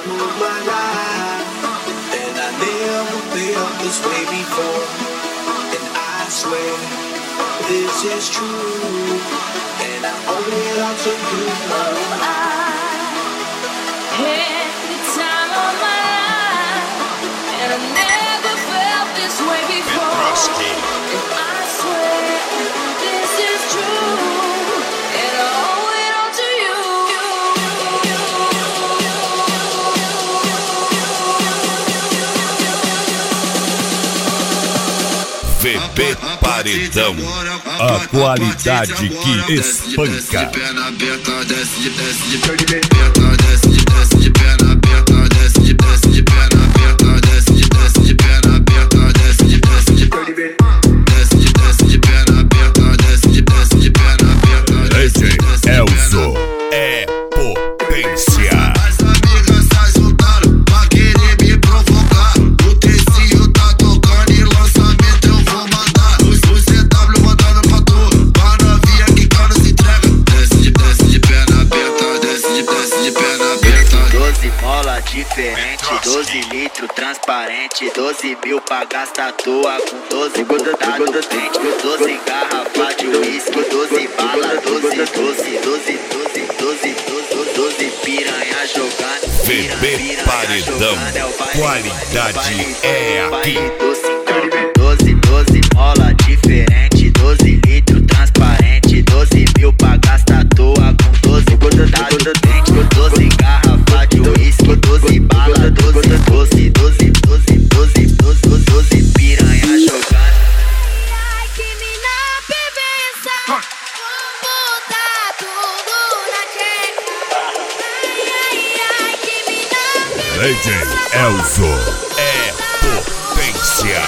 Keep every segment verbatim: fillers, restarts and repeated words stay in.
move my life, and I never felt this way before. And I swear this is true, and I owe it all to you. Oh, I had the time of my life, and I never felt this way before. And I swear this is true, and I owe it all to you. V B Paredão, a qualidade que espanca. D J Elzo é potência. Diferente, doze litros transparente, doze mil pra gastar à toa com doze botado dente, doze garrafa de uísque, doze bala, doze, doze, doze, doze, doze, doze, doze piranha jogando. V B Paredão, qualidade é aqui. doze, doze mola diferente, doze litros transparente, doze mil pra gastar à toa com doze botado dente, doze garrafa de uísque, doze bala, doze, doze, doze, doze, doze, doze, doze piranha jogando. Ai, que mina bebeça, vou botar tudo na queca. Ai, ai, ai, que mina D J Elzo é potência.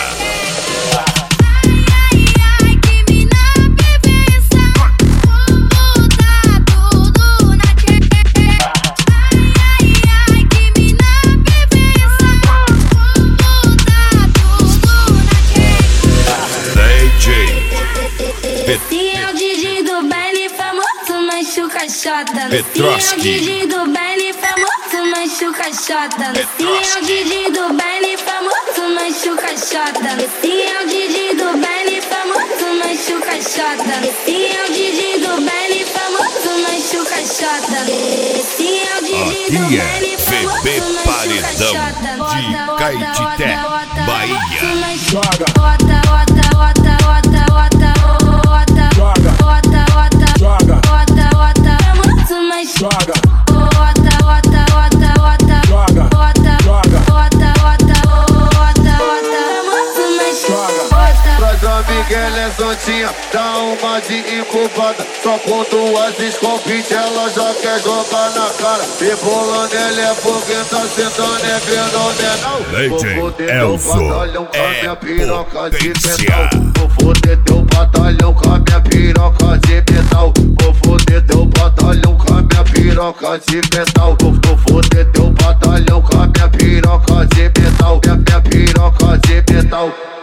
Petroski. É o D J do baile famoso, machuca chota. Esse é o D J do baile famoso, machuca chota. Esse é o D J do baile famoso, machuca chota. Esse é o D J do baile famoso, machuca chota. Esse é o D J do baile famoso, machuca chota. De Caetité, Bahia. Joga. Bota, bota, bota, bota, bota, bota, joga. Bota, bota, joga. Bota, bota, famoso, mas joga. Bota, bota, bota, bota, joga. Bota, joga. Bota, bota, bota, bota, famoso, mas joga. Traz a Miguel é santinha, dá uma de incubada. Só com duas escopite ela já quer jogar na cara. Rebolando ele é porque tá sentando é fenomenal. D J Elzo é potência. Vou foder teu batalhão com a minha piroca de metal. Vou foder teu batalhão com a minha piroca de metal. Vou foder teu batalhão com a minha piroca de metal. Minha piroca de metal.